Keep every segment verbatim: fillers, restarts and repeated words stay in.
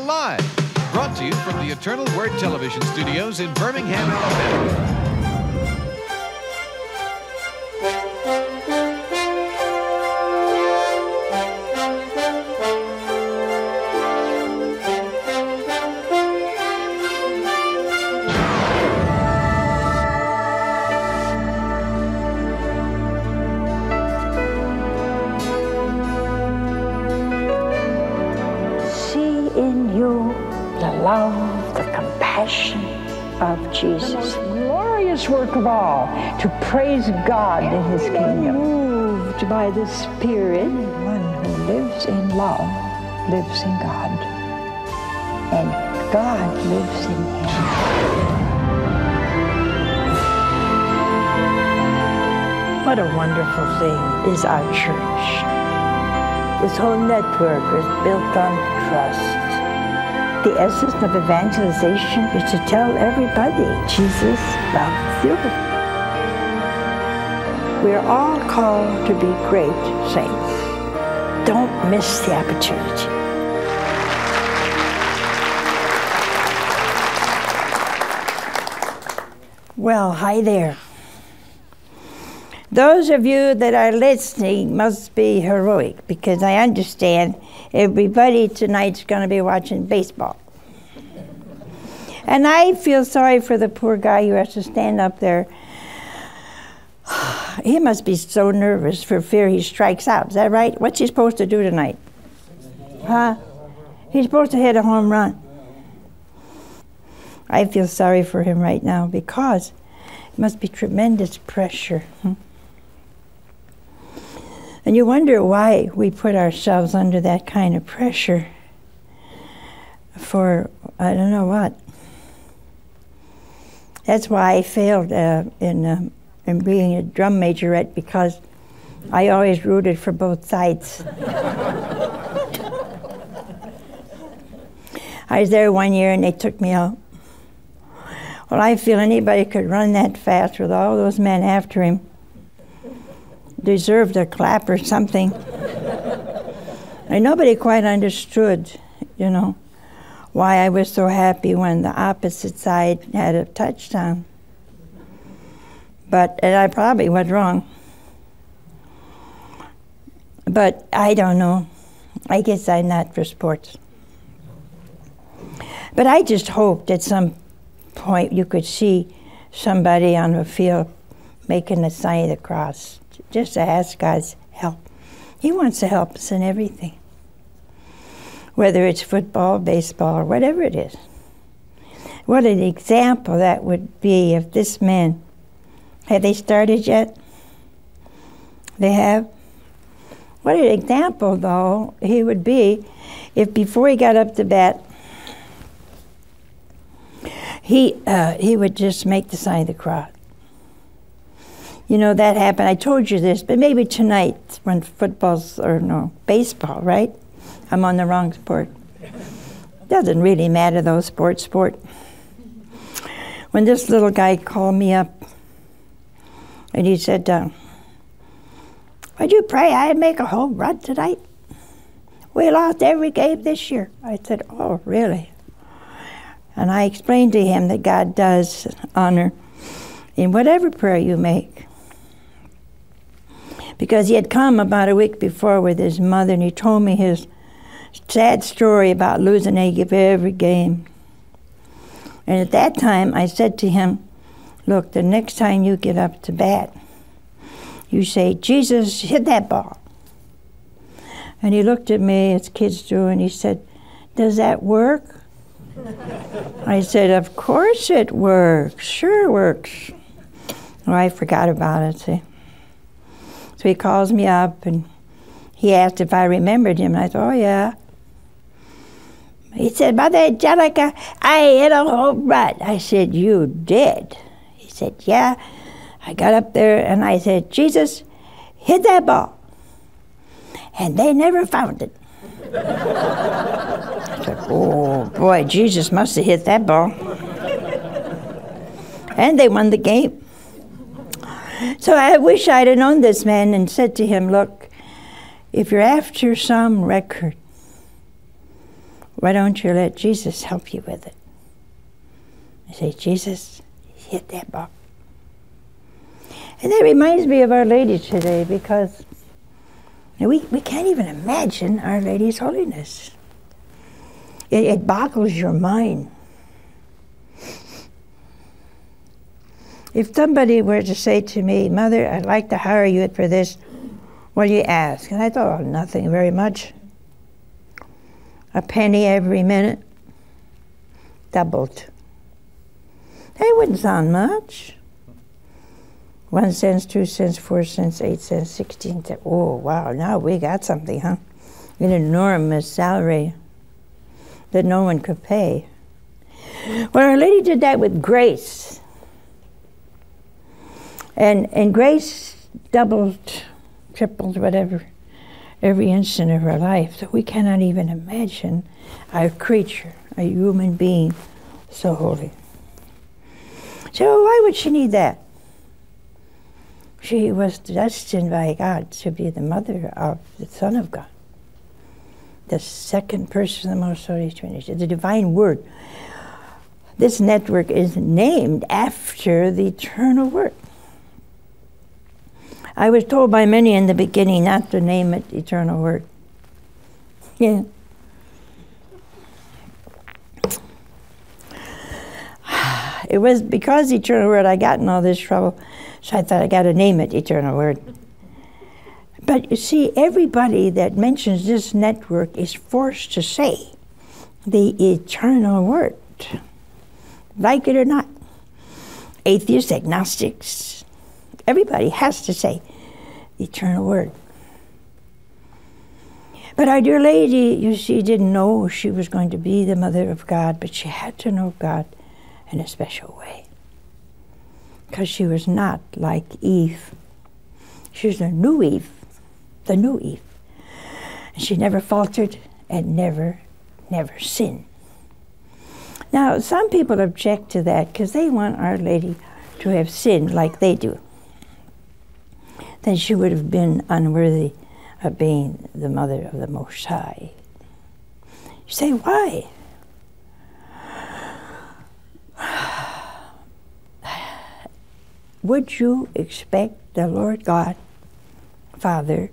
Live, brought to you from the Eternal Word Television Studios in Birmingham, Alabama. Love, the compassion of Jesus. The most glorious work of all, to praise God in His kingdom. Moved by the Spirit, one who lives in love lives in God, and God lives in him. What a wonderful thing is our church. This whole network is built on trust. The essence of evangelization is to tell everybody Jesus loves you. We are all called to be great saints. Don't miss the opportunity. Well, hi there. Those of you that are listening must be heroic, because I understand everybody tonight's going to be watching baseball. And I feel sorry for the poor guy who has to stand up there. He must be so nervous for fear he strikes out. Is that right? What's he supposed to do tonight? Huh? He's supposed to hit a home run. I feel sorry for him right now, because it must be tremendous pressure. Hmm? And you wonder why we put ourselves under that kind of pressure for, I don't know what. That's why I failed uh, in, uh, in being a drum majorette, because I always rooted for both sides. I was there one year and they took me out. Well, I feel anybody could run that fast with all those men after him deserved a clap or something. And nobody quite understood, you know, why I was so happy when the opposite side had a touchdown. But, and I probably was wrong. But I don't know. I guess I'm not for sports. But I just hoped at some point you could see somebody on the field making the sign of the cross, just to ask God's help. He wants to help us in everything, whether it's football, baseball, or whatever it is. What an example that would be if this man, have they started yet? They have? What an example, though, he would be if before he got up to bat, he, uh, he would just make the sign of the cross. You know, that happened. I told you this, but maybe tonight when football's, or no, baseball, right? I'm on the wrong sport. Doesn't really matter, though, sport, sport. When this little guy called me up, and he said, uh, would you pray I'd make a home run tonight? We lost every game this year. I said, oh, really? And I explained to him that God does honor in whatever prayer you make. Because he had come about a week before with his mother, and he told me his sad story about losing every game. And at that time, I said to him, look, the next time you get up to bat, you say, Jesus, hit that ball. And he looked at me, as kids do, and he said, does that work? I said, of course it works. Sure works. Well, I forgot about it, see. So he calls me up, and he asked if I remembered him. And I thought, oh, yeah. He said, Mother Angelica, I hit a home run. I said, you did? He said, yeah. I got up there, and I said, Jesus, hit that ball. And they never found it. I said, oh, boy, Jesus must have hit that ball. And they won the game. So I wish I'd have known this man and said to him, look, if you're after some record, why don't you let Jesus help you with it? I say, Jesus, hit that ball. And that reminds me of Our Lady today, because we, we can't even imagine Our Lady's holiness. It, it boggles your mind. If somebody were to say to me, Mother, I'd like to hire you for this, what do you ask? And I thought, oh, nothing very much. A penny every minute, doubled. That wouldn't sound much. One cent, two cents, four cents, eight cents, sixteen cents. Oh, wow, now we got something, huh? An enormous salary that no one could pay. Well, Our Lady did that with grace. And, and grace doubled, tripled, whatever, every instant of her life. So we cannot even imagine a creature, a human being, so holy. So why would she need that? She was destined by God to be the mother of the Son of God, the second person of the Most Holy Trinity, the divine Word. This network is named after the eternal Word. I was told by many in the beginning not to name it Eternal Word. Yeah. It was because Eternal Word I got in all this trouble, so I thought I got to name it Eternal Word. But you see, everybody that mentions this network is forced to say the Eternal Word, like it or not. Atheists, agnostics, everybody has to say the Eternal Word. But Our Dear Lady, you see, didn't know she was going to be the Mother of God, but she had to know God in a special way, because she was not like Eve. She was the new Eve, the new Eve. And she never faltered and never, never sinned. Now, some people object to that because they want Our Lady to have sinned like they do. Then she would have been unworthy of being the Mother of the Most High. You say, why? Would you expect the Lord God, Father,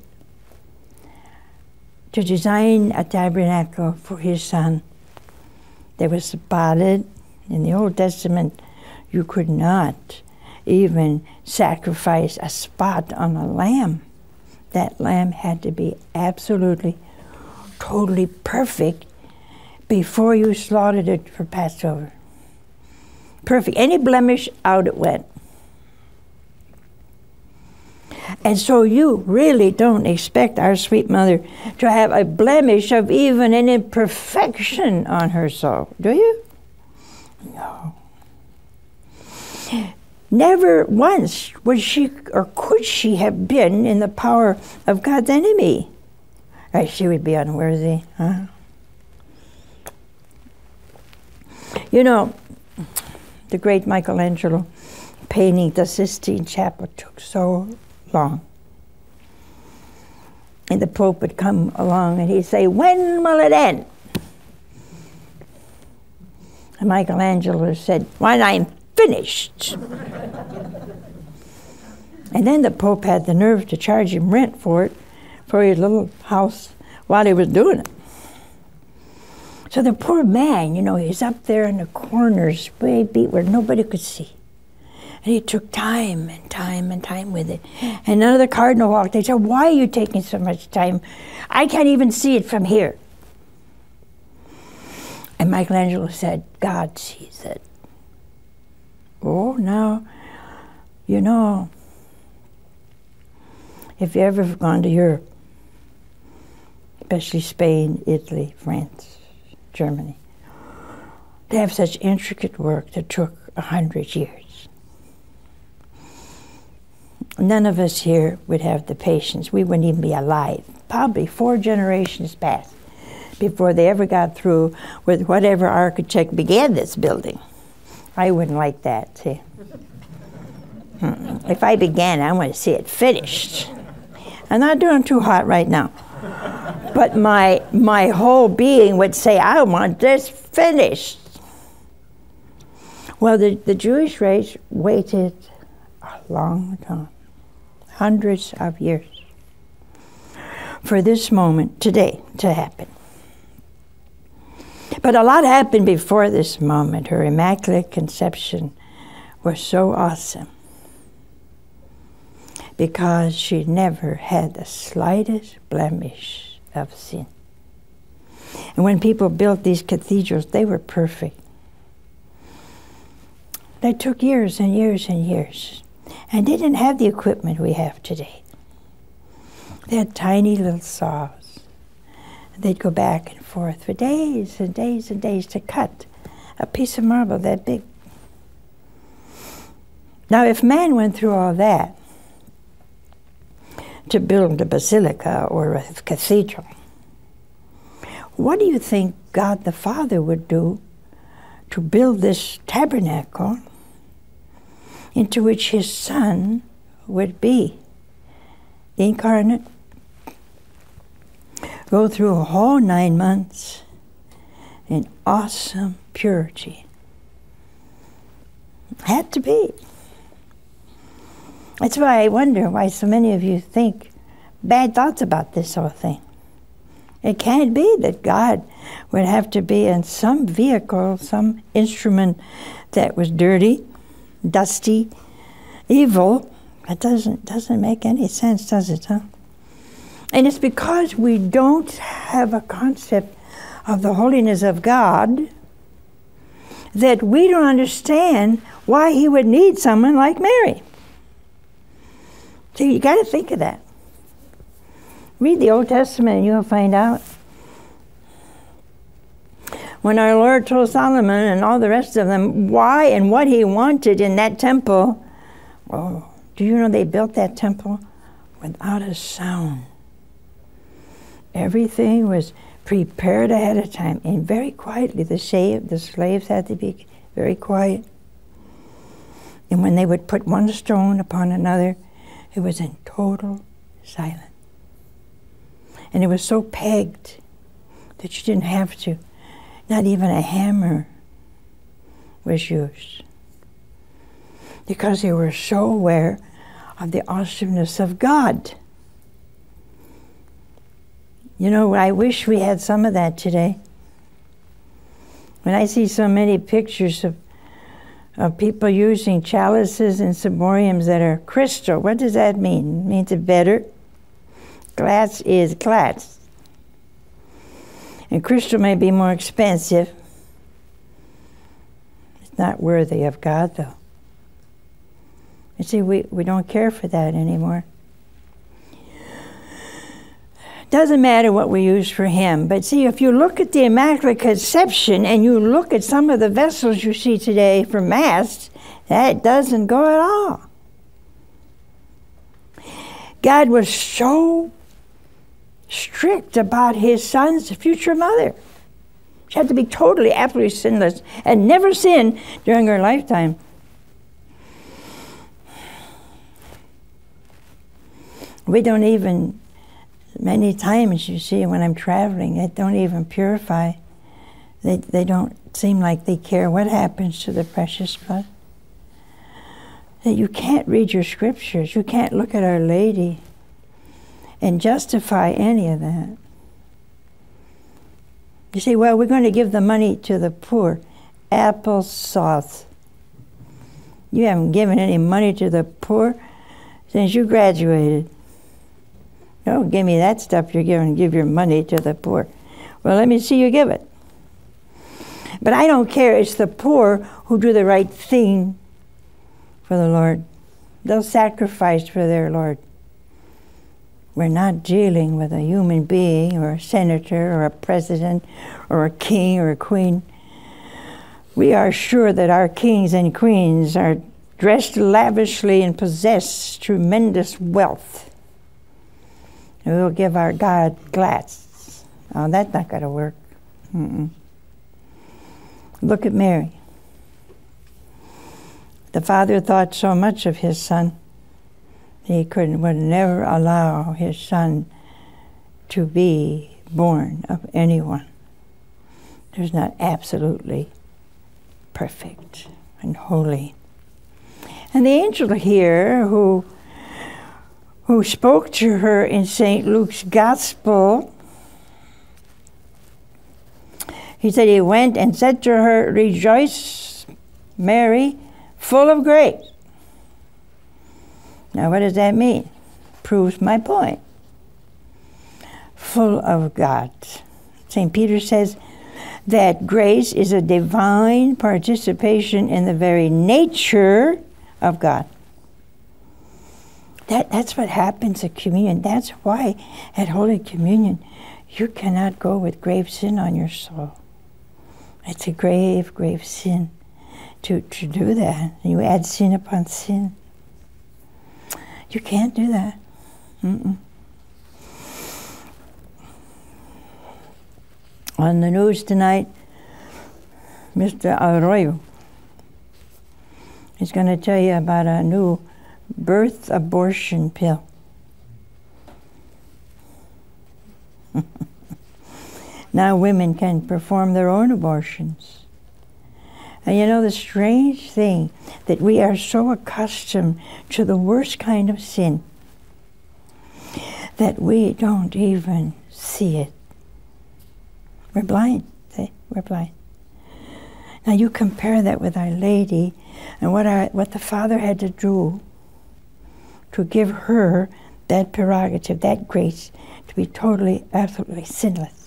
to design a tabernacle for His Son that was spotted? In the Old Testament, you could not even sacrifice a spot on a lamb. That lamb had to be absolutely, totally perfect before you slaughtered it for Passover. Perfect. Any blemish, out it went. And so you really don't expect our sweet mother to have a blemish of even an imperfection on her soul, do you? No. Never once would she or could she have been in the power of God's enemy. Or she would be unworthy, huh? You know, the great Michelangelo painting the Sistine Chapel took so long. And the Pope would come along and he'd say, when will it end? And Michelangelo said, when I'm finished. And then the Pope had the nerve to charge him rent for it, for his little house, while he was doing it. So the poor man, you know, he's up there in the corners, way beat where nobody could see. And he took time and time and time with it. And another cardinal walked. They said, why are you taking so much time? I can't even see it from here. And Michelangelo said, God sees it. Oh, now, you know, if you've ever gone to Europe, especially Spain, Italy, France, Germany, they have such intricate work that took a hundred years. None of us here would have the patience. We wouldn't even be alive. Probably four generations passed before they ever got through with whatever architect began this building. I wouldn't like that, see. Mm-mm. If I began, I want to see it finished. I'm not doing too hot right now. But my, my whole being would say, I want this finished. Well, the, the Jewish race waited a long time, hundreds of years, for this moment today to happen. But a lot happened before this moment. Her Immaculate Conception was so awesome because she never had the slightest blemish of sin. And when people built these cathedrals, they were perfect. They took years and years and years, and they didn't have the equipment we have today. They had tiny little saws. They'd go back and forth for days and days and days to cut a piece of marble that big. Now, if man went through all that to build a basilica or a cathedral, what do you think God the Father would do to build this tabernacle into which his Son would be incarnate, go through a whole nine months in awesome purity? Had to be. That's why I wonder why so many of you think bad thoughts about this whole thing. It can't be that God would have to be in some vehicle, some instrument that was dirty, dusty, evil. That doesn't doesn't make any sense, does it, huh? And it's because we don't have a concept of the holiness of God that we don't understand why he would need someone like Mary. So you got to think of that. Read the Old Testament and you'll find out. When our Lord told Solomon and all the rest of them why and what he wanted in that temple, oh, do you know they built that temple without a sound? Everything was prepared ahead of time and very quietly. The, shave, the slaves had to be very quiet. And when they would put one stone upon another, it was in total silence. And it was so pegged that you didn't have to. Not even a hammer was used. Because they were so aware of the awesomeness of God. You know, I wish we had some of that today. When I see so many pictures of, of people using chalices and ciboriums that are crystal, what does that mean? It means it's better. Glass is glass. And crystal may be more expensive. It's not worthy of God, though. You see, we, we don't care for that anymore. Doesn't matter what we use for him. But see, if you look at the Immaculate Conception and you look at some of the vessels you see today for Mass, that doesn't go at all. God was so strict about his Son's future mother. She had to be totally, absolutely sinless and never sin during her lifetime. We don't even, many times you see when I'm traveling, they don't even purify. They, they don't seem like they care what happens to the precious blood. That you can't read your scriptures. You can't look at Our Lady and justify any of that. You say, well, we're going to give the money to the poor. Applesauce. You haven't given any money to the poor since you graduated. Don't give me that stuff you're giving, give your money to the poor. Well, let me see you give it. But I don't care. It's the poor who do the right thing for the Lord. They'll sacrifice for their Lord. We're not dealing with a human being or a senator or a president or a king or a queen. We are sure that our kings and queens are dressed lavishly and possess tremendous wealth. And we'll give our God glass. Oh, that's not going to work. Mm-mm. Look at Mary. The Father thought so much of his Son. He couldn't, would never allow his Son to be born of anyone who's not absolutely perfect and holy. And the angel here who, who spoke to her in Saint Luke's Gospel, he said he went and said to her, "Rejoice, Mary, full of grace." Now what does that mean? Proves my point. Full of God. Saint Peter says that grace is a divine participation in the very nature of God. That, that's what happens at communion. That's why at Holy Communion you cannot go with grave sin on your soul. It's a grave, grave sin to, to do that. You add sin upon sin. You can't do that. Mm-mm. On the news tonight, Mister Arroyo is going to tell you about a new birth abortion pill. Now women can perform their own abortions. And you know the strange thing, that we are so accustomed to the worst kind of sin that we don't even see it. We're blind, see? We're blind. Now you compare that with Our Lady and what, our, what the Father had to do to give her that prerogative, that grace, to be totally, absolutely sinless.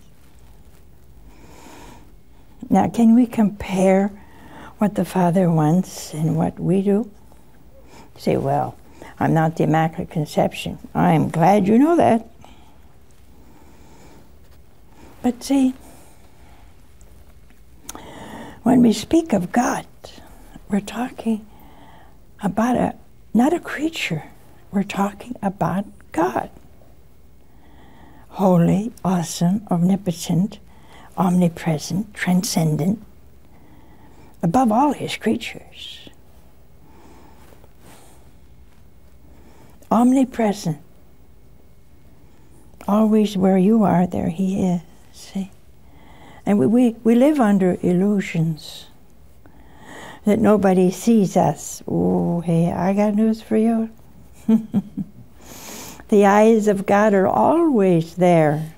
Now can we compare what the Father wants and what we do? You say, well, I'm not the Immaculate Conception. I'm glad you know that. But see, when we speak of God, we're talking about a, not a creature. We're talking about God. Holy, awesome, omnipotent, omnipresent, transcendent, above all his creatures. Omnipresent. Always where you are, there he is. See? And we, we, we live under illusions that nobody sees us. Oh, hey, I got news for you. The eyes of God are always there.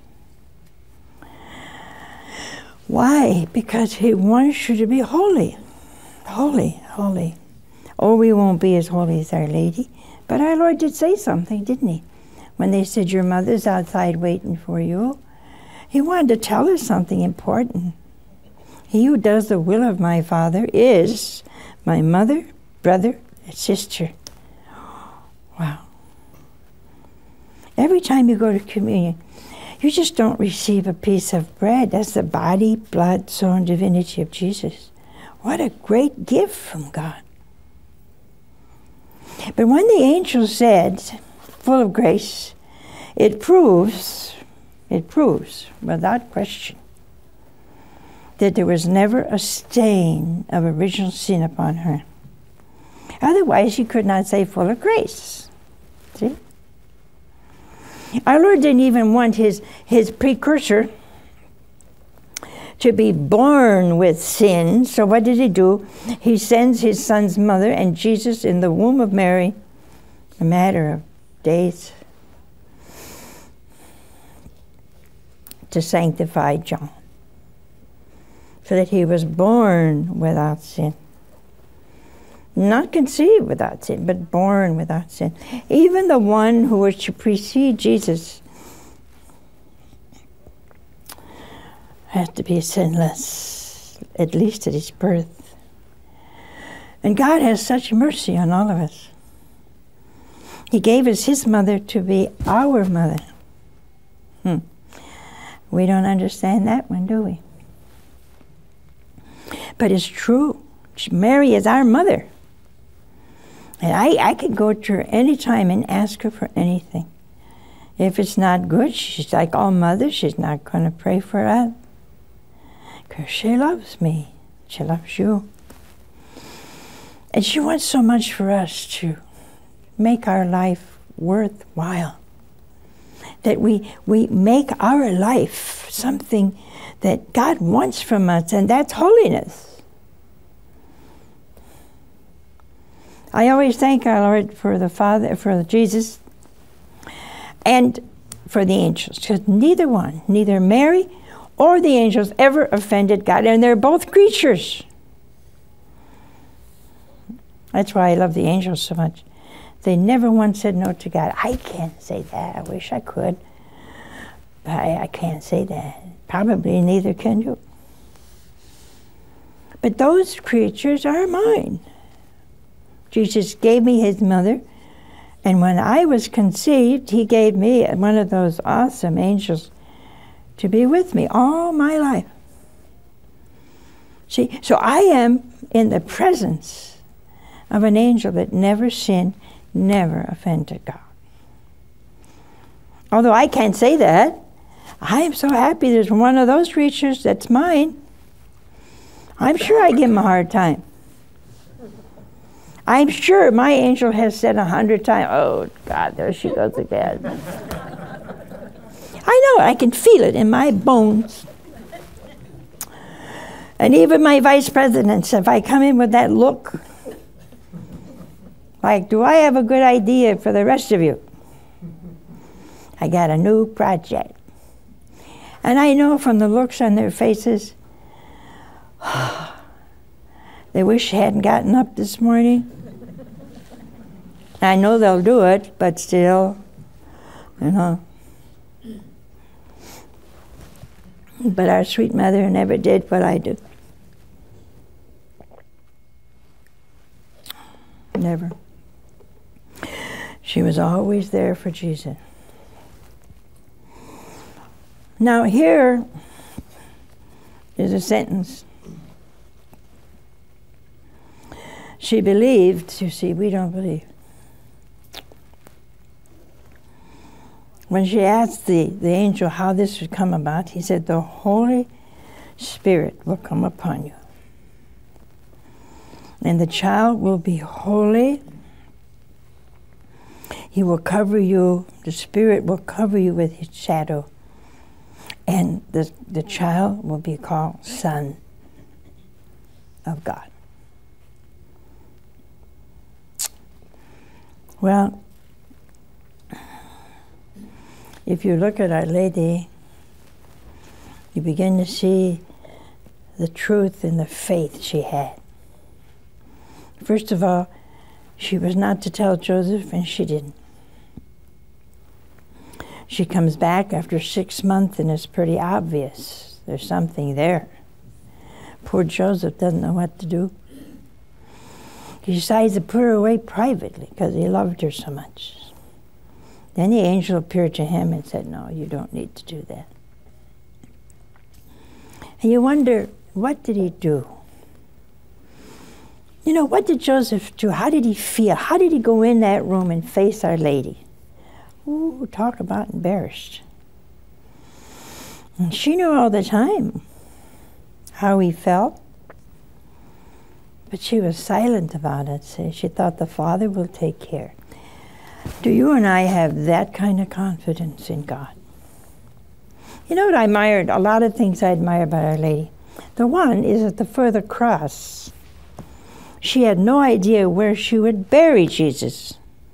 Why? Because he wants you to be holy. Holy, holy. Oh, we won't be as holy as Our Lady. But our Lord did say something, didn't he? When they said, your mother's outside waiting for you. He wanted to tell us something important. He who does the will of my Father is my mother, brother, and sister. Wow. Every time you go to communion, you just don't receive a piece of bread. That's the body, blood, soul, and divinity of Jesus. What a great gift from God. But when the angel said, full of grace, it proves, it proves, without question, that there was never a stain of original sin upon her. Otherwise, you could not say full of grace. See? Our Lord didn't even want his, his precursor to be born with sin. So what did he do? He sends his son's mother and Jesus in the womb of Mary, a matter of days, to sanctify John, so that he was born without sin. Not conceived without sin, but born without sin. Even the one who was to precede Jesus has to be sinless, at least at his birth. And God has such mercy on all of us. He gave us his mother to be our mother. Hmm. We don't understand that one, do we? But it's true. Mary is our mother. And I, I can go to her anytime and ask her for anything. If it's not good, she's like all mothers, she's not going to pray for us. Because she loves me. She loves you. And she wants so much for us to make our life worthwhile. that we, we make our life something that God wants from us, and that's holiness. I always thank our Lord for the Father, for Jesus, and for the angels, because neither one, neither Mary or the angels ever offended God, and they're both creatures. That's why I love the angels so much. They never once said no to God. I can't say that. I wish I could. But I, I can't say that. Probably neither can you. But those creatures are mine. Jesus gave me his mother, and when I was conceived, he gave me one of those awesome angels to be with me all my life. See, so I am in the presence of an angel that never sinned, never offended God. Although I can't say that, I am so happy there's one of those creatures that's mine. I'm sure I give him a hard time. I'm sure my angel has said a hundred times, oh, God, there she goes again. I know, I can feel it in my bones. And even my vice presidents, if I come in with that look, like, do I have a good idea for the rest of you? I got a new project. And I know from the looks on their faces, they wish they hadn't gotten up this morning. I know they'll do it, but still, you know. But our sweet mother never did what I do. Never. She was always there for Jesus. Now here is a sentence. She believed, you see, we don't believe. When she asked the, the angel how this would come about, he said, the Holy Spirit will come upon you. And the child will be holy. He will cover you, the Spirit will cover you with his shadow. And the, the child will be called Son of God. Well, if you look at Our Lady, you begin to see the truth and the faith she had. First of all, she was not to tell Joseph, and she didn't. She comes back after six months, and it's pretty obvious there's something there. Poor Joseph doesn't know what to do. He decides to put her away privately because he loved her so much. Then the angel appeared to him and said, no, you don't need to do that. And you wonder, what did he do? You know, what did Joseph do? How did he feel? How did he go in that room and face Our Lady? Ooh, talk about embarrassed. And she knew all the time how he felt. But she was silent about it. So she thought the Father will take care. Do you and I have that kind of confidence in God? You know what I admired? A lot of things I admire about Our Lady. The one is at the foot of the cross. She had no idea where she would bury Jesus.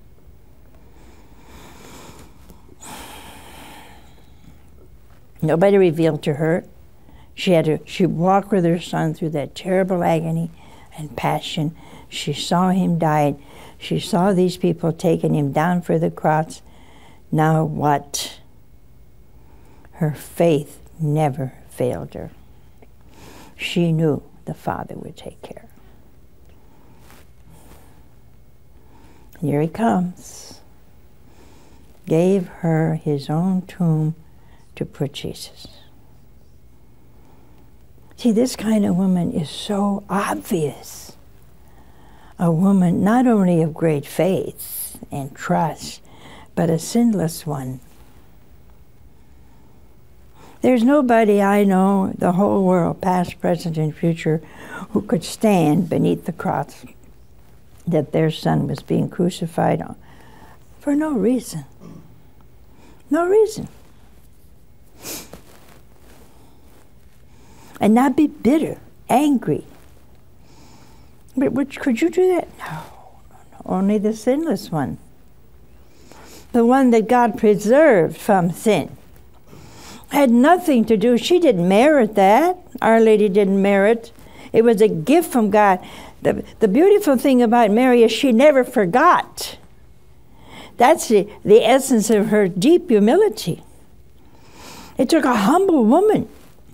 Nobody revealed to her. She had to, she walked with her son through that terrible agony and passion. She saw him die. She saw these people taking him down for the cross. Now what? Her faith never failed her. She knew the Father would take care. Here he comes. Gave her his own tomb to put Jesus. See, this kind of woman is so obvious. A woman not only of great faith and trust, but a sinless one. There's nobody I know, the whole world, past, present, and future, who could stand beneath the cross that their son was being crucified on for no reason. No reason. And not be bitter, angry. But which, could you do that? No, no, no. Only the sinless one. The one that God preserved from sin. Had nothing to do, she didn't merit that. Our Lady didn't merit. It was a gift from God. The, the beautiful thing about Mary is she never forgot. That's the, the essence of her deep humility. It took a humble woman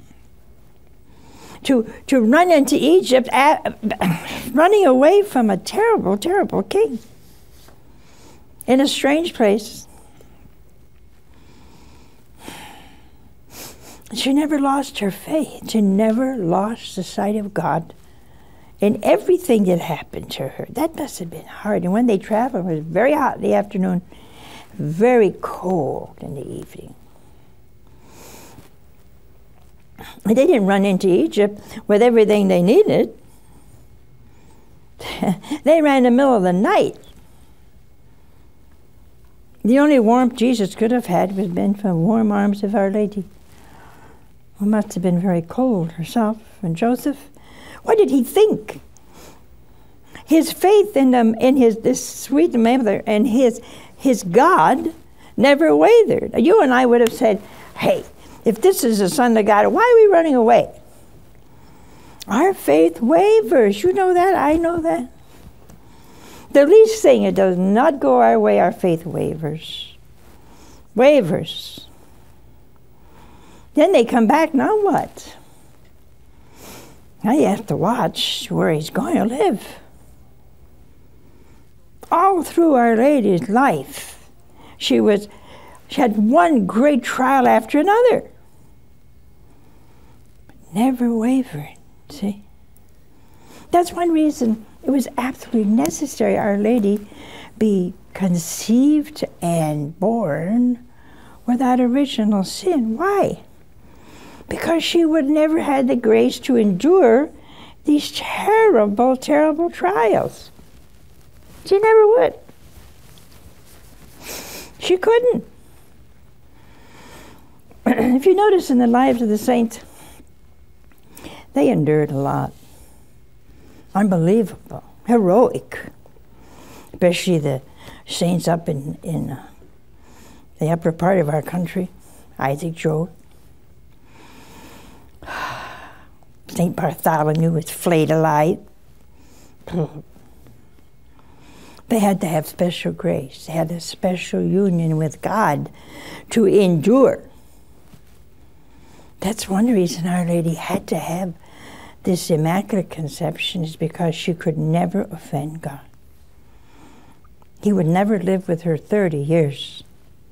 to, to run into Egypt, at, running away from a terrible, terrible king in a strange place. She never lost her faith. She never lost the sight of God in everything that happened to her. That must have been hard. And when they traveled, it was very hot in the afternoon, very cold in the evening. And they didn't run into Egypt with everything they needed. They ran in the middle of the night. The only warmth Jesus could have had was been from warm arms of Our Lady, who must have been very cold herself. And Joseph, what did he think? His faith in them, in his this sweet mother, and his his God never wavered. You and I would have said, "Hey, if this is the Son of God, why are we running away?" Our faith wavers. You know that. I know that. The least thing, it does not go our way, our faith wavers. Wavers. Then they come back, now what? Now you have to watch where he's going to live. All through Our Lady's life, she was, she had one great trial after another. But never wavered, see? That's one reason it was absolutely necessary Our Lady be conceived and born without original sin. Why? Because she would never had the grace to endure these terrible, terrible trials. She never would. She couldn't. If you notice in the lives of the saints, they endured a lot. Unbelievable, heroic. Especially the saints up in, in uh, the upper part of our country, Isaac Job. Saint Bartholomew was flayed alive. They had to have special grace. They had a special union with God to endure. That's one reason Our Lady had to have this Immaculate Conception, is because she could never offend God. He would never live with her thirty years.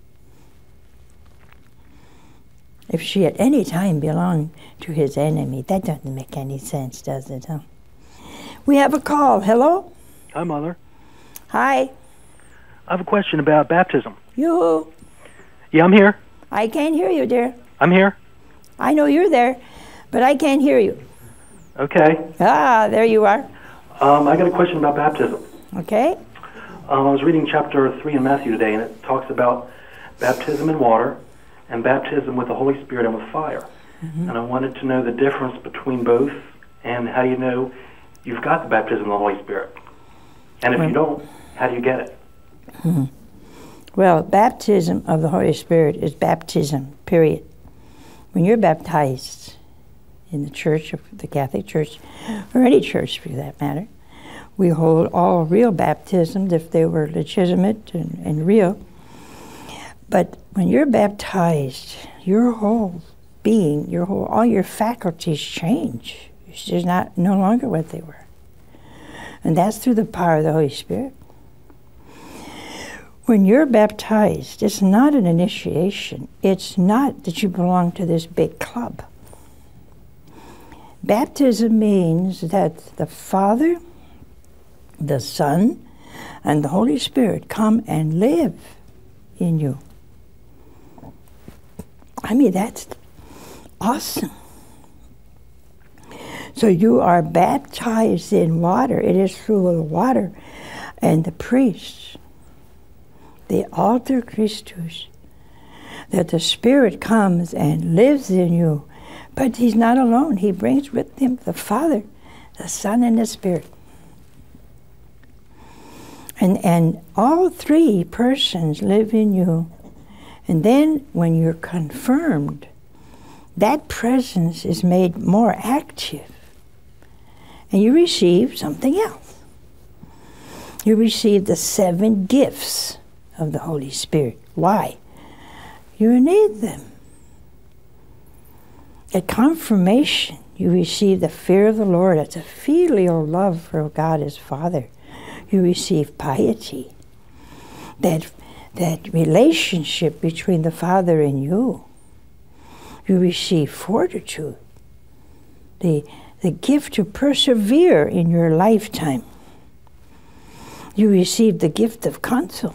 If she at any time belonged to his enemy, that doesn't make any sense, does it, huh? We have a call. Hello? Hi, Mother. Hi. I have a question about baptism. You. Yeah, I'm here. I can't hear you, dear. I'm here. I know you're there, but I can't hear you. Okay. Ah, there you are. Um, I got a question about baptism. Okay. Um, I was reading chapter three in Matthew today, and it talks about baptism in water and baptism with the Holy Spirit and with fire. Mm-hmm. And I wanted to know the difference between both and how you know you've got the baptism of the Holy Spirit. And if well, you don't, how do you get it? Mm-hmm. Well, baptism of the Holy Spirit is baptism, period. When you're baptized in the church, of the Catholic Church, or any church for that matter, we hold all real baptisms if they were legitimate and, and real. But when you're baptized, your whole being, your whole, all your faculties change. It's just not no longer what they were. And that's through the power of the Holy Spirit. When you're baptized, it's not an initiation. It's not that you belong to this big club. Baptism means that the Father, the Son, and the Holy Spirit come and live in you. I mean, that's awesome. So you are baptized in water. It is through the water. And the priests, the alter Christus, that the Spirit comes and lives in you. But he's not alone. He brings with him the Father, the Son, and the Spirit. And, and all three persons live in you. And then when you're confirmed, that presence is made more active. And you receive something else. You receive the seven gifts of the Holy Spirit. Why? You need them. At confirmation, you receive the fear of the Lord. It's a filial love for God as Father. You receive piety. That, that relationship between the Father and you. You receive fortitude. The, the gift to persevere in your lifetime. You receive the gift of counsel.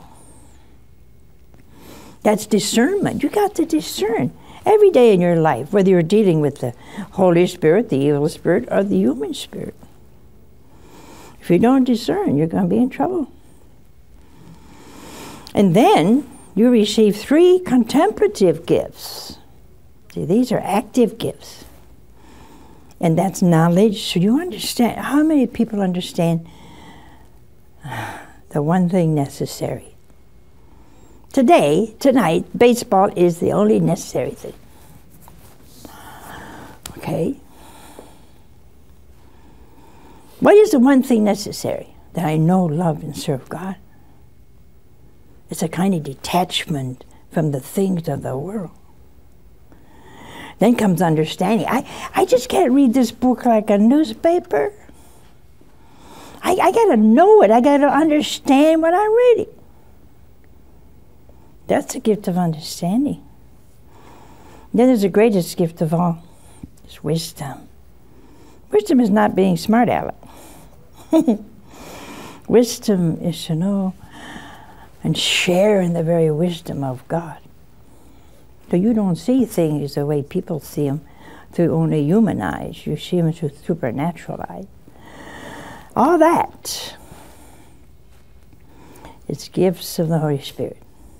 That's discernment. You got to discern every day in your life, whether you're dealing with the Holy Spirit, the evil spirit, or the human spirit. If you don't discern, you're going to be in trouble. And then you receive three contemplative gifts. See, these are active gifts. And that's knowledge. So you understand, how many people understand the one thing necessary? Today, tonight, baseball is the only necessary thing. Okay? What is the one thing necessary? That I know, love, and serve God. It's a kind of detachment from the things of the world. Then comes understanding. I, I just can't read this book like a newspaper. I, I got to know it. I got to understand what I'm reading. That's the gift of understanding. Then there's the greatest gift of all. It's wisdom. Wisdom is not being smart, Alec. Wisdom is to know and share in the very wisdom of God. So you don't see things the way people see them through only human eyes. You see them through supernatural eyes. All that is gifts of the Holy Spirit.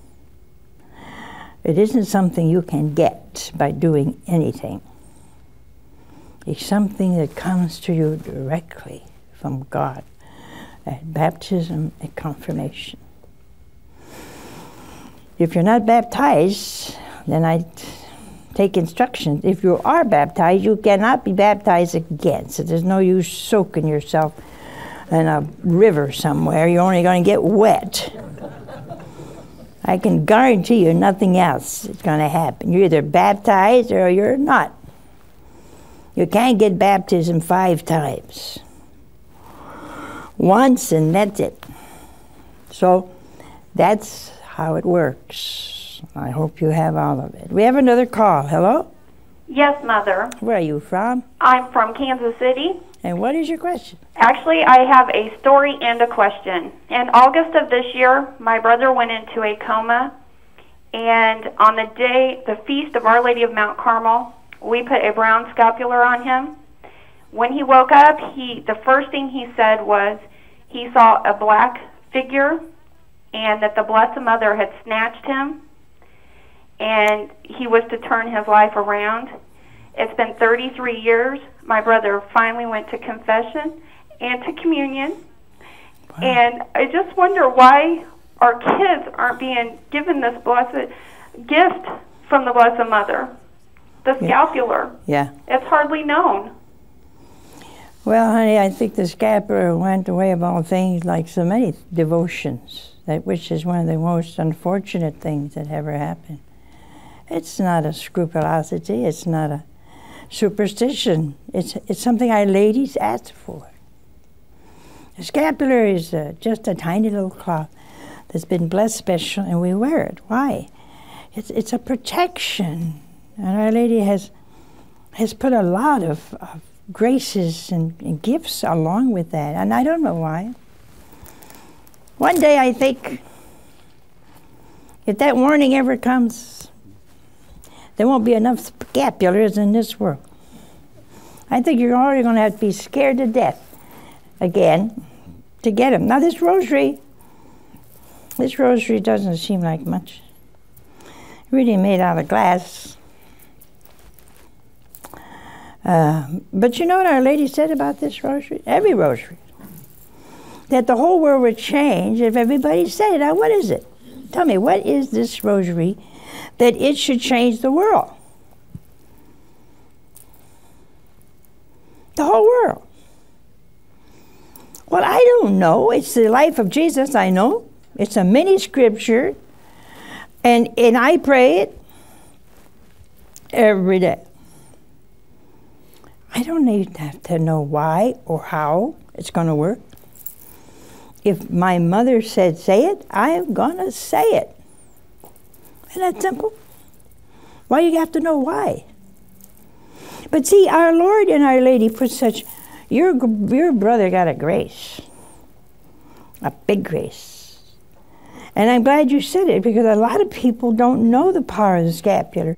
It isn't something you can get by doing anything. It's something that comes to you directly from God at baptism and confirmation. If you're not baptized, then I take instructions. If you are baptized, you cannot be baptized again. So there's no use soaking yourself in a river somewhere. You're only going to get wet. I can guarantee you nothing else is going to happen. You're either baptized or you're not. You can't get baptism five times. Once and that's it. So that's how it works. I hope you have all of it. We have another call. Hello? Yes, Mother. Where are you from? I'm from Kansas City. And what is your question? Actually, I have a story and a question. In August of this year, my brother went into a coma, and on the day, the feast of Our Lady of Mount Carmel, we put a brown scapular on him. When he woke up, he the first thing he said was he saw a black figure and that the Blessed Mother had snatched him, and he was to turn his life around. It's been thirty-three years. My brother finally went to confession and to communion. Wow. And I just wonder why our kids aren't being given this blessed gift from the Blessed Mother, the scapular. Yeah. It's hardly known. Well, honey, I think the scapular went the way of all things, like so many devotions, that which is one of the most unfortunate things that ever happened. It's not a scrupulosity. It's not a superstition. It's it's something our ladies asked for. The scapular is uh, just a tiny little cloth that's been blessed special, and we wear it. Why? It's it's a protection, and Our Lady has has put a lot of, of graces and, and gifts along with that, and I don't know why. One day I think, if that warning ever comes, there won't be enough scapulars in this world. I think you're already going to have to be scared to death again to get them. Now this rosary, this rosary doesn't seem like much. really made out of glass. Uh, but you know what Our Lady said about this rosary? Every rosary. That the whole world would change if everybody said it. Now, what is it? Tell me, what is this rosary that it should change the world? The whole world. Well, I don't know. It's the life of Jesus, I know. It's a mini scripture, and, and I pray it every day. I don't need to have to know why or how it's going to work. If my mother said say it, I'm going to say it. Isn't that simple? Why you have to know why? But see, our Lord and Our Lady put such, your, your brother got a grace, a big grace. And I'm glad you said it, because a lot of people don't know the power of the scapular.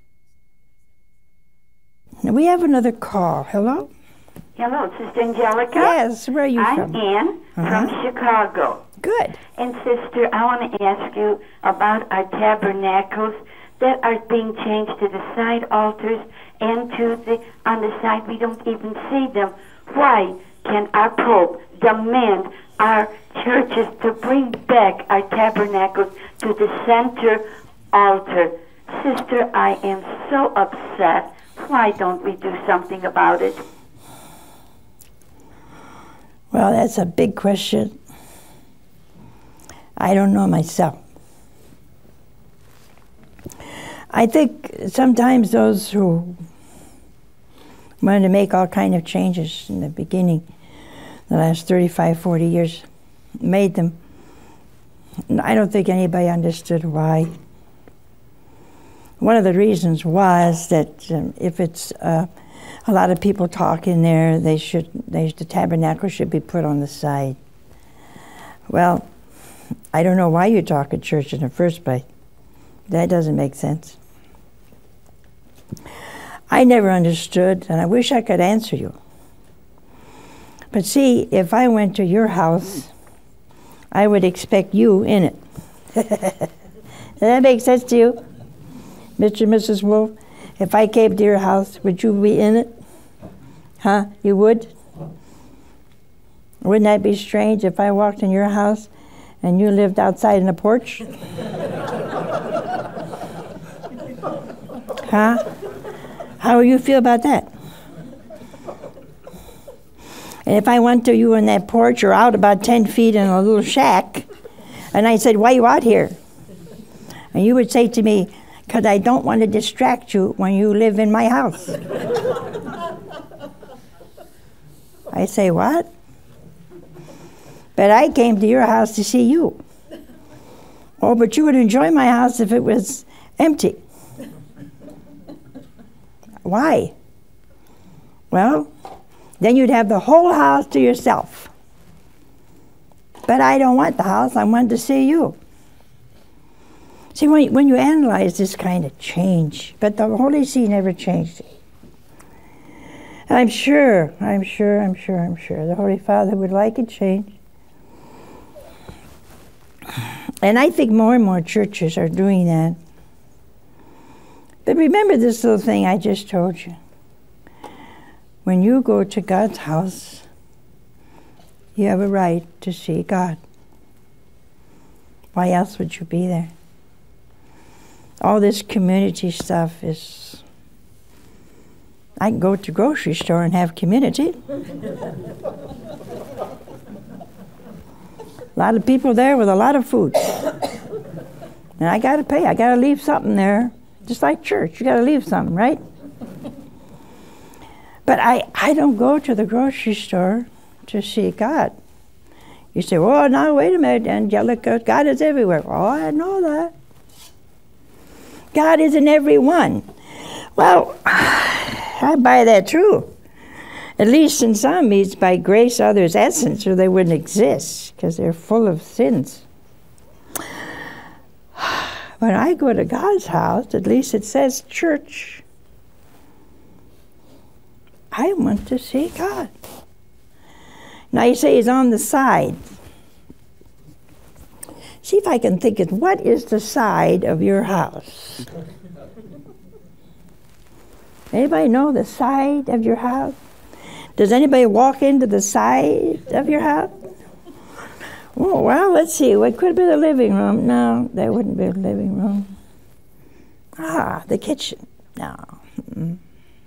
Now we have another call. Hello? Hello, Sister Angelica. Yes, where are you I'm from? Ann Uh-huh. from Chicago. Good. And Sister, I want to ask you about our tabernacles that are being changed to the side altars and to the on the side we don't even see them. Why can our Pope demand our churches to bring back our tabernacles to the center altar? Sister, I am so upset. Why don't we do something about it? Well, that's a big question. I don't know myself. I think sometimes those who wanted to make all kind of changes in the beginning, the last thirty-five, forty years, made them. I don't think anybody understood why. One of the reasons was that um, if it's uh, a lot of people talk in there, they should, they, the tabernacle should be put on the side. Well, I don't know why you talk at church in the first place. That doesn't make sense. I never understood, and I wish I could answer you. But see, if I went to your house, I would expect you in it. Does that make sense to you, Mister and Missus Wolf? If I came to your house, would you be in it? Huh? You would? Wouldn't that be strange if I walked in your house and you lived outside in a porch? Huh? How would you feel about that? And if I went to you on that porch or out about ten feet in a little shack, and I said, why are you out here? And you would say to me, because I don't want to distract you when you live in my house. I say, what? But I came to your house to see you. Oh, but you would enjoy my house if it was empty. Why? Well, then you'd have the whole house to yourself. But I don't want the house, I want to see you. See, when, when you analyze this kind of change, but the Holy See never changed it. And I'm sure, I'm sure, I'm sure, I'm sure the Holy Father would like it changed. And I think more and more churches are doing that. But remember this little thing I just told you. When you go to God's house, you have a right to see God. Why else would you be there? All this community stuff is... I can go to the grocery store and have community. A lot of people there with a lot of food. And I got to pay. I got to leave something there. Just like church, you got to leave something, right? But I, I don't go to the grocery store to see God. You say, oh, now, wait a minute, Angelica, God is everywhere. Oh, I know that. God is in everyone. Well, I buy that too. At least in some, it's by grace, others' essence, or they wouldn't exist, because they're full of sins. When I go to God's house, at least it says church. I want to see God. Now you say he's on the side. See if I can think of what is the side of your house. Anybody know the side of your house? Does anybody walk into the side of your house? Oh, well, let's see. What could be the living room? No, that wouldn't be the living room. Ah, the kitchen. No. Mm-mm.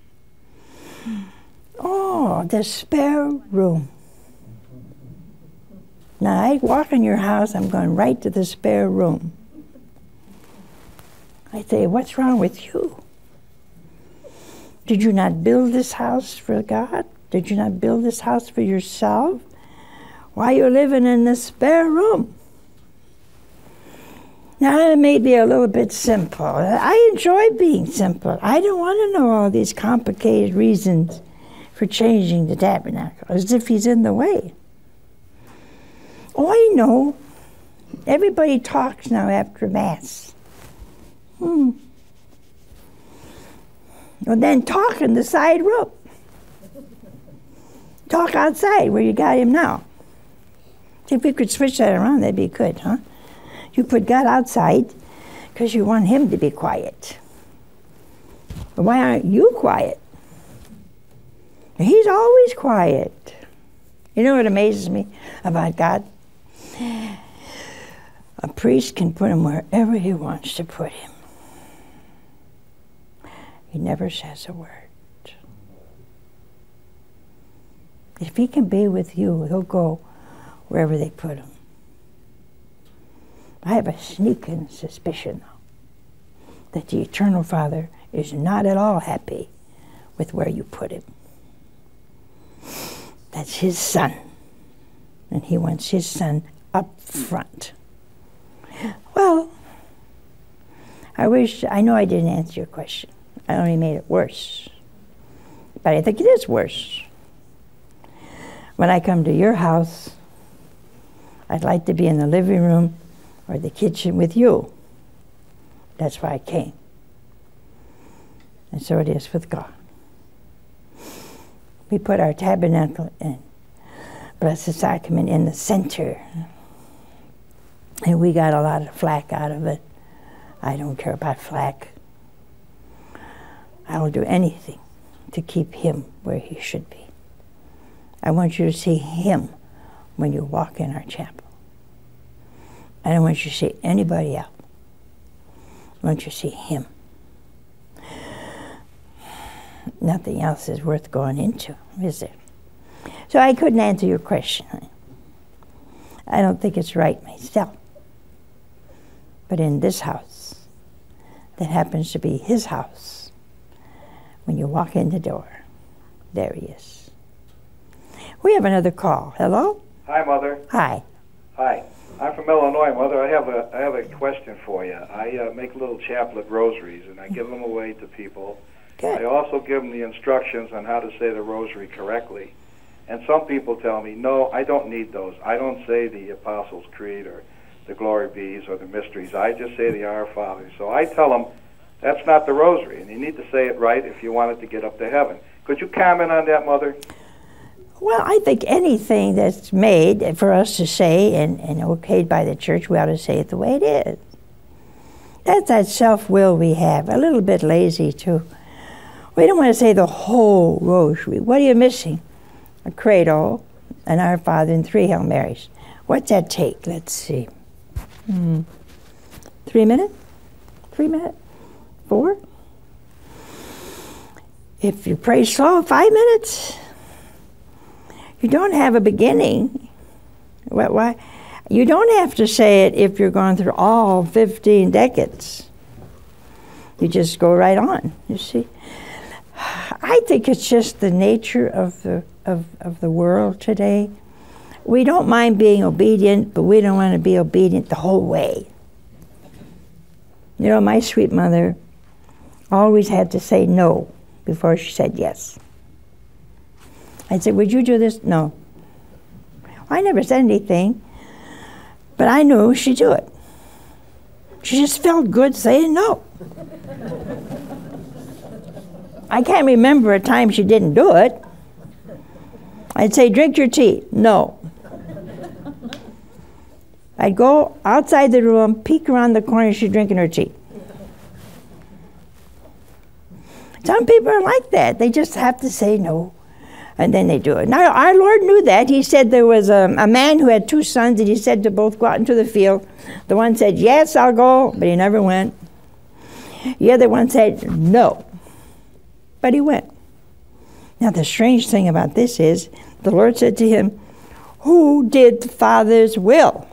Oh, the spare room. Now, I walk in your house, I'm going right to the spare room. I say, what's wrong with you? Did you not build this house for God? Did you not build this house for yourself? Why are you living in the spare room? Now, it may be a little bit simple. I enjoy being simple. I don't want to know all these complicated reasons for changing the tabernacle, as if he's in the way. Oh, I know. Everybody talks now after Mass. Hmm. Well, then talk in the side room. Talk outside where you got him now. If we could switch that around, that'd be good, huh? You put God outside because you want him to be quiet. But why aren't you quiet? He's always quiet. You know what amazes me about God? A priest can put him wherever he wants to put him. He never says a word. If he can be with you, he'll go wherever they put him. I have a sneaking suspicion that the Eternal Father is not at all happy with where you put him. That's his son, and he wants his son up front. Well, I wish, I know I didn't answer your question. I only made it worse. But I think it is worse. When I come to your house, I'd like to be in the living room or the kitchen with you. That's why I came. And so it is with God. We put our tabernacle in Blessed Sacrament in the center. And we got a lot of flack out of it. I don't care about flack. I will do anything to keep him where he should be. I want you to see him when you walk in our chapel. I don't want you to see anybody else. I want you to see him. Nothing else is worth going into, is there? So I couldn't answer your question. I don't think it's right myself. But in this house, that happens to be his house, when you walk in the door, there he is. We have another call. Hello? Hi, Mother. Hi. Hi. I'm from Illinois, Mother. I have a I have a question for you. I uh, make little chaplet rosaries, and I give them away to people. Good. I also give them the instructions on how to say the rosary correctly. And some people tell me, no, I don't need those. I don't say the Apostles' Creed or the Glory Bees or the Mysteries. I just say the Our Father. So I tell them that's not the rosary, and you need to say it right if you want it to get up to heaven. Could you comment on that, Mother? Well, I think anything that's made for us to say and, and okayed by the church, we ought to say it the way it is. That's that self-will we have. A little bit lazy, too. We don't want to say the whole rosary. What are you missing? A credo, an Our Father, and three Hail Marys. What's that take? Let's see. Hmm. Three minutes? Three minutes? Four? If you pray slow, five minutes? You don't have a beginning. What, why? You don't have to say it if you're going through all fifteen decades. You just go right on, you see. I think it's just the nature of the of, of the world today. We don't mind being obedient, but we don't want to be obedient the whole way. You know, my sweet mother always had to say no before she said yes. I'd say, would you do this? No. I never said anything, but I knew she'd do it. She just felt good saying no. I can't remember a time she didn't do it. I'd say, drink your tea. No. I'd go outside the room, peek around the corner, she's drinking her tea. Some people are like that. They just have to say no, and then they do it. Now, our Lord knew that. He said there was a, a man who had two sons, and he said to both, go out into the field. The one said, yes, I'll go, but he never went. The other one said, no, but he went. Now, the strange thing about this is, the Lord said to him, who did the Father's will?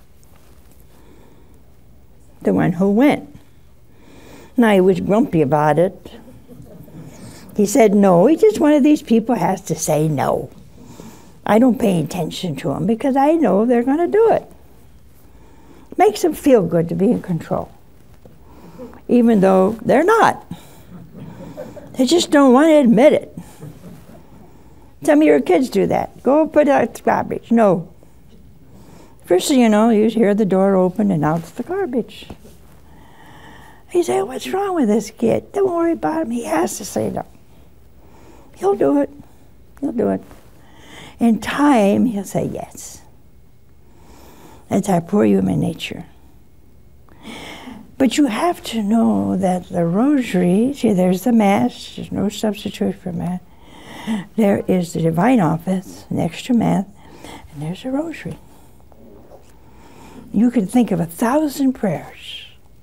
The one who went. Now, he was grumpy about it. He said, no, he's just one of these people has to say no. I don't pay attention to them because I know they're going to do it. Makes them feel good to be in control, even though they're not. They just don't want to admit it. Some of your kids do that. Go put out the garbage. No. First thing you know, you hear the door open and out's the garbage. You say, what's wrong with this kid? Don't worry about him. He has to say no. He'll do it. He'll do it. In time, he'll say yes. That's our poor human nature. But you have to know that the rosary, see, there's the Mass. There's no substitute for Mass. There is the divine office next to Mass, and there's a rosary. You can think of a thousand prayers.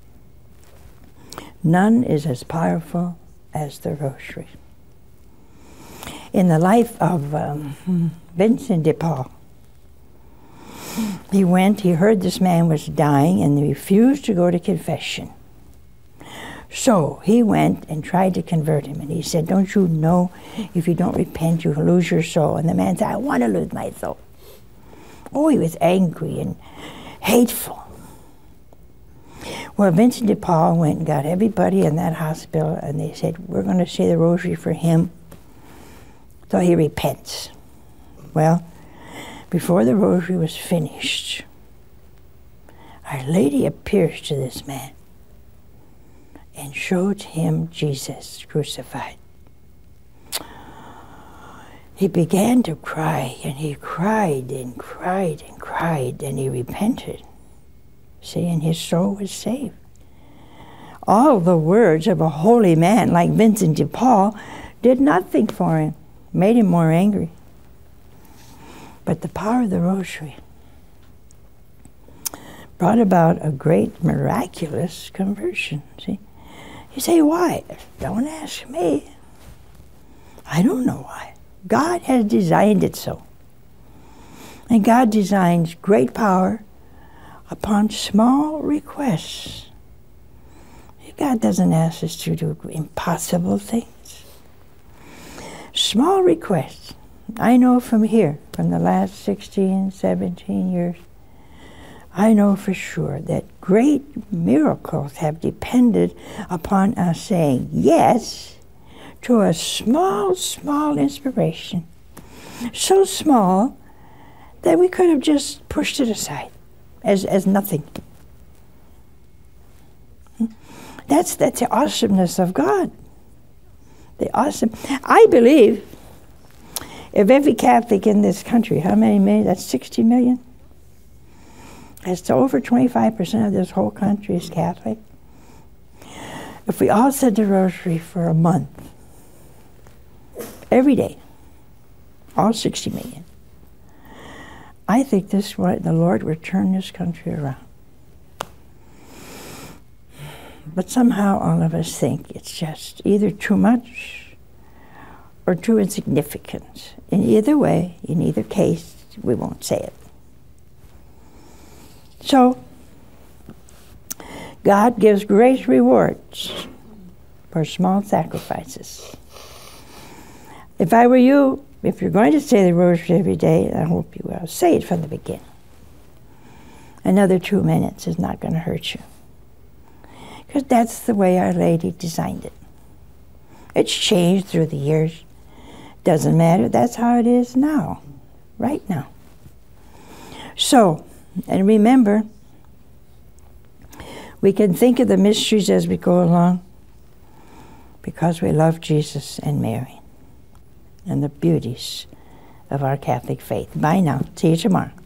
None is as powerful as the rosary. In the life of um, Vincent de Paul, he went, he heard this man was dying, and he refused to go to confession. So he went and tried to convert him, and he said, don't you know if you don't repent, you lose your soul? And the man said, I want to lose my soul. Oh, he was angry and hateful. Well, Vincent de Paul went and got everybody in that hospital, and they said, we're going to say the rosary for him so he repents. Well, before the rosary was finished, Our Lady appears to this man and showed him Jesus crucified. He began to cry, and he cried and cried and cried, and he repented. See, and his soul was saved. All the words of a holy man like Vincent de Paul did nothing for him, made him more angry. But the power of the rosary brought about a great miraculous conversion, see? You say, why? Don't ask me. I don't know why. God has designed it so. And God designs great power upon small requests. God doesn't ask us to do impossible things. Small requests. I know from here, from the last sixteen, seventeen years, I know for sure that great miracles have depended upon us saying yes to a small, small inspiration. So small that we could have just pushed it aside as, as nothing. That's, that's the awesomeness of God. The awesome. I believe if every Catholic in this country, how many million? That's sixty million? That's over twenty-five percent of this whole country is Catholic. If we all said the rosary for a month, every day, all sixty million, I think this what the Lord would turn this country around. But somehow all of us think it's just either too much or too insignificant. In either way, in either case, we won't say it. So, God gives great rewards for small sacrifices. If I were you, if you're going to say the rosary every day, I hope you will, say it from the beginning. Another two minutes is not going to hurt you. Because that's the way Our Lady designed it. It's changed through the years. Doesn't matter. That's how it is now, right now. So, and remember, we can think of the mysteries as we go along because we love Jesus and Mary and the beauties of our Catholic faith. Bye now. See you tomorrow.